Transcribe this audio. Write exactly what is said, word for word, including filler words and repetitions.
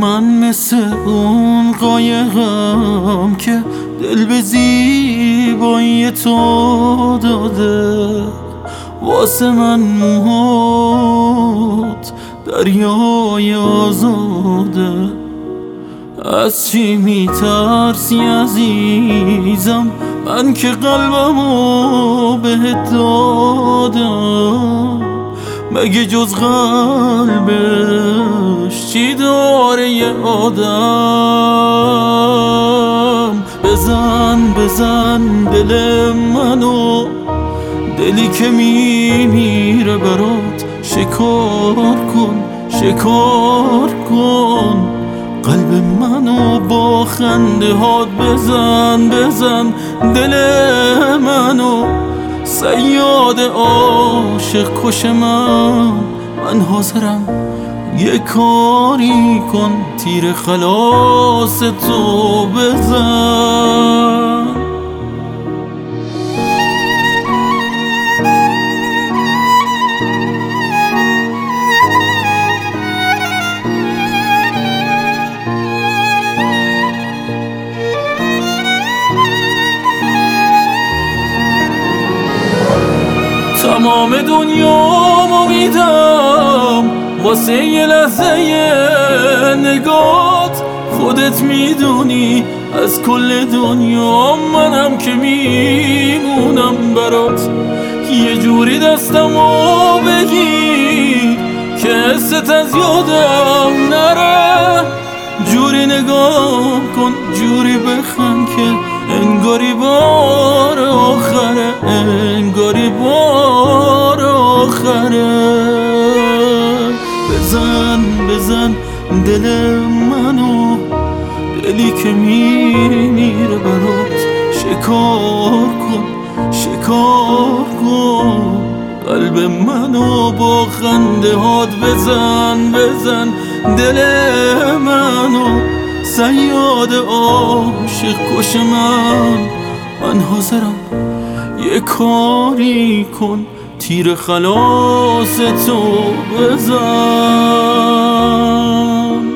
من مثل اون قایقم که دل به زیبایی تو داده، واسه من موهات دریای آزاده. از چی میترسی عزیزم؟ من که قلبمو بهت دادم، مگه جز قلبش چی داره یه آدم؟ بزن بزن دل منو، دلی که میمیره برات، شکار کن شکار کن قلب منو با خنده هات. بزن بزن دل منو، صیاد عاشق کش من. من حاضرم یه کاری کن، تیر خلاص تو بزن. تمام دنیامو میدم واسه یه لحظه نگات، خودت میدونی از کل دنیا منم که میمونم برات. یه جوری دستمو بگیر که حست از یادم نره، جوری نگاه کن جوری بخند که انگاری بار آخره، انگاری بار آخره. بزن بزن دل منو، دلی که میمیره برات، شکار کن شکار کن قلب منو با خنده هات. بزن بزن دل منو، صیاد عاشق کش من. من حاضرم یه کاری کن، تیر خلاص تو بزن.